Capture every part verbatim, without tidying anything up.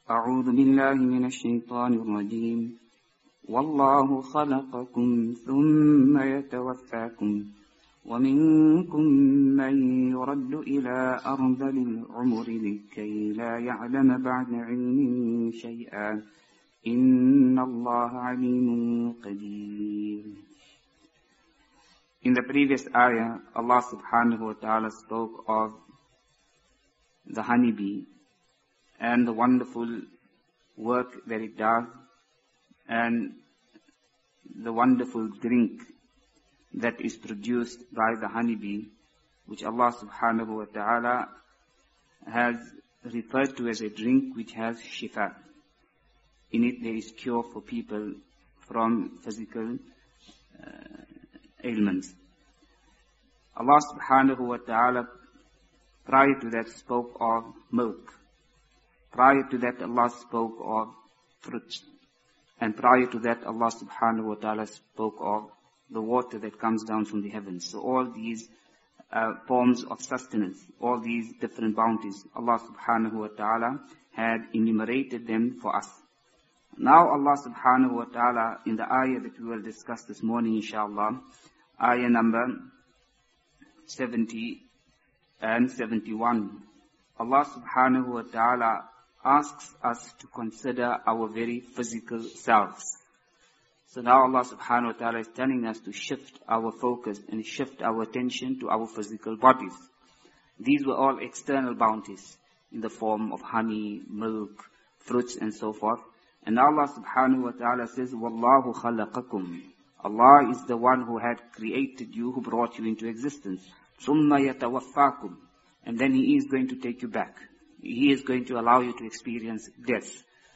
أعوذ بالله من الشيطان الرجيم والله خلقكم ثم يتوفاكم ومنكم من يرد إلى أرذل العمر لكي لا يعلم بعد علم شيئا إن الله عليم قدير. In the previous ayah, Allah subhanahu wa ta'ala spoke of the honeybee and the wonderful work that it does and the wonderful drink that is produced by the honeybee, which Allah subhanahu wa ta'ala has referred to as a drink which has shifa. In it there is cure for people from physical uh, ailments. Allah subhanahu wa ta'ala prior to that spoke of milk. Prior to that Allah spoke of fruits. And prior to that Allah subhanahu wa ta'ala spoke of the water that comes down from the heavens. So all these uh, forms of sustenance, all these different bounties, Allah subhanahu wa ta'ala had enumerated them for us. Now Allah subhanahu wa ta'ala, in the ayah that we will discuss this morning inshallah, ayah number seventy and seventy-one, Allah subhanahu wa ta'ala asks us to consider our very physical selves. So now Allah subhanahu wa ta'ala is telling us to shift our focus and shift our attention to our physical bodies. These were all external bounties in the form of honey, milk, fruits and so forth. And Allah subhanahu wa ta'ala says, Wallahu khalaqakum. Allah is the one who had created you, who brought you into existence. Summa yatawaffakum. And then He is going to take you back. He is going to allow you to experience death.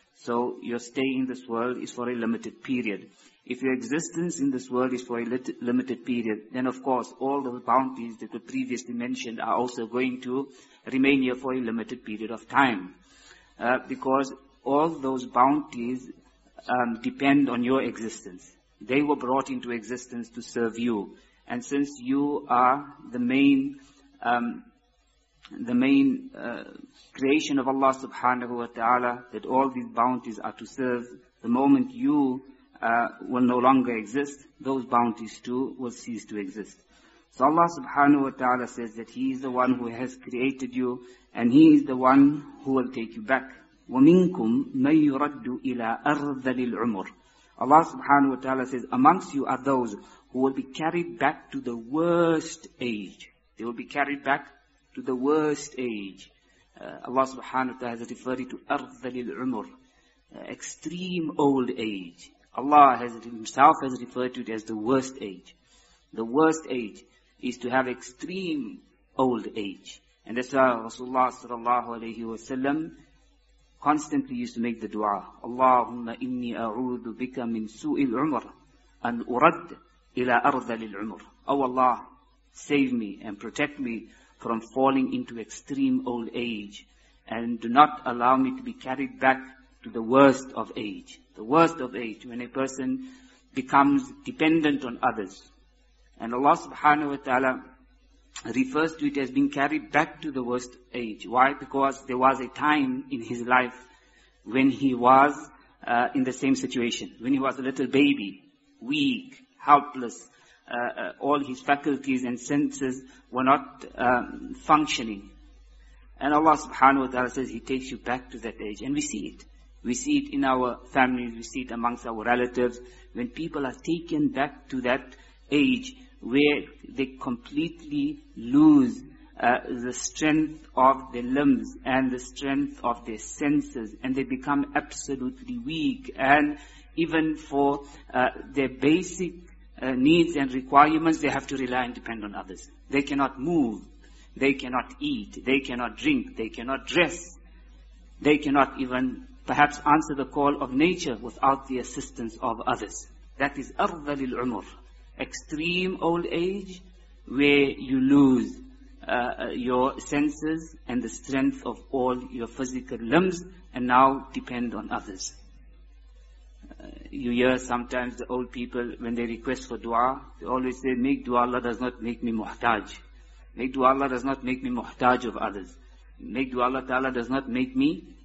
So your stay in this world is for a limited period. If your existence in this world is for a lit- limited period, then of course all those bounties that were previously mentioned are also going to remain here for a limited period of time. Uh, because all those bounties um, depend on your existence. They were brought into existence to serve you. And since you are the main um, the main uh, creation of Allah subhanahu wa ta'ala, that all these bounties are to serve, the moment you uh, will no longer exist, those bounties too will cease to exist. So Allah subhanahu wa ta'ala says that He is the one who has created you, and He is the one who will take you back. وَمِنْكُمْ مَنْ يُرَدُّ إِلَىٰ أَرْذَلِ الْعُمُرِ. Allah subhanahu wa ta'ala says, amongst you are those who will be carried back to the worst age. They will be carried back to the worst age. Uh, Allah subhanahu wa ta'ala has referred to أَرْذَلِ الْعُمُرِ, uh, extreme old age. Allah has Himself has referred to it as the worst age. The worst age is to have extreme old age. And that's why Rasulullah sallallahu alayhi wa sallam constantly used to make the dua. Allahumma inni a'udhu bika min su'il umr an urad ila ardhalil umr. Oh Allah, save me and protect me from falling into extreme old age, and do not allow me to be carried back to the worst of age. The worst of age, when a person becomes dependent on others. And Allah subhanahu wa ta'ala refers to it as being carried back to the worst age. Why? Because there was a time in his life when he was uh, in the same situation. When he was a little baby, weak, helpless, uh, uh, all his faculties and senses were not um, functioning. And Allah subhanahu wa ta'ala says He takes you back to that age. And we see it. We see it in our families, we see it amongst our relatives, when people are taken back to that age where they completely lose uh, the strength of their limbs and the strength of their senses, and they become absolutely weak. And even for uh, their basic uh, needs and requirements, they have to rely and depend on others. They cannot move, they cannot eat, they cannot drink, they cannot dress, they cannot even perhaps answer the call of nature without the assistance of others. That is أرذل العمر, extreme old age, where you lose uh, your senses and the strength of all your physical limbs, and now depend on others. Uh, you hear sometimes the old people, when they request for dua, they always say, make dua, Allah does not make me muhtaj. Make dua, Allah does not make me muhtaj of others. Make dua, Allah Ta'ala does not make me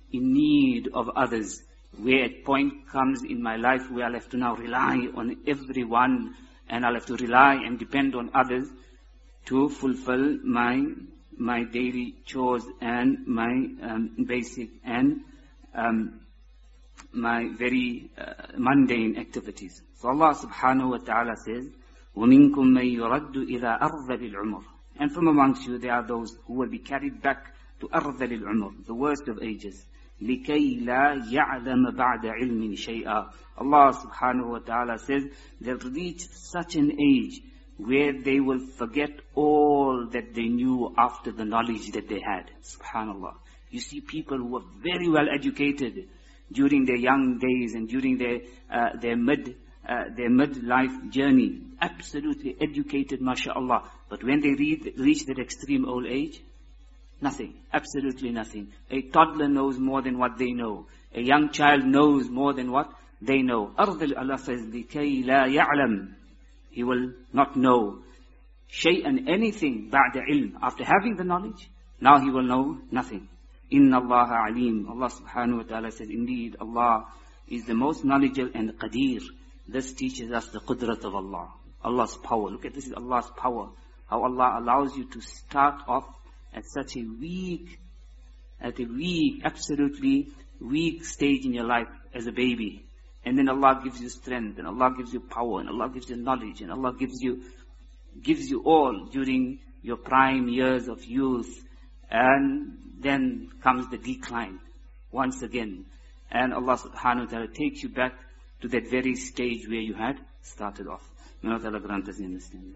in need of others, where a point comes in my life where I'll have to now rely on everyone, and I'll have to rely and depend on others to fulfill my my daily chores and my um, basic and um, my very uh, mundane activities. So Allah subhanahu wa ta'ala says, وَمِنْكُمْ مَنْ يُرَدُّ إِلَىٰ أَرْذَلِ الْعُمُرِ. And from amongst you there are those who will be carried back to أَرْذَلِ الْعُمُرِ, the worst of ages. لِكَيْ لَا يَعْلَمَ بَعْدَ عِلْمٍ شَيْئًا. Allah subhanahu wa ta'ala says, they'll reach such an age where they will forget all that they knew after the knowledge that they had. Subhanallah. You see people who were very well educated during their young days and during their uh, their mid uh, their midlife journey, absolutely educated, mashallah. But when they read, reach that extreme old age, nothing, absolutely nothing. A toddler knows more than what they know. A young child knows more than what they know. Ardil, Allah says, لِكَيْ لَا يَعْلَمْ. He will not know shay'an, anything, ba'da ilm. After having the knowledge, now he will know nothing. Inna Allah alim. Allah subhanahu wa ta'ala says, indeed, Allah is the most knowledgeable and qadir. This teaches us the qudrat of Allah. Allah's power. Look at this, is Allah's power. How Allah allows you to start off at such a weak, at a weak, absolutely weak stage in your life as a baby. And then Allah gives you strength, and Allah gives you power, and Allah gives you knowledge, and Allah gives you, gives you all during your prime years of youth. And then comes the decline once again. And Allah subhanahu wa ta'ala takes you back to that very stage where you had started off. May Allah grant us understanding.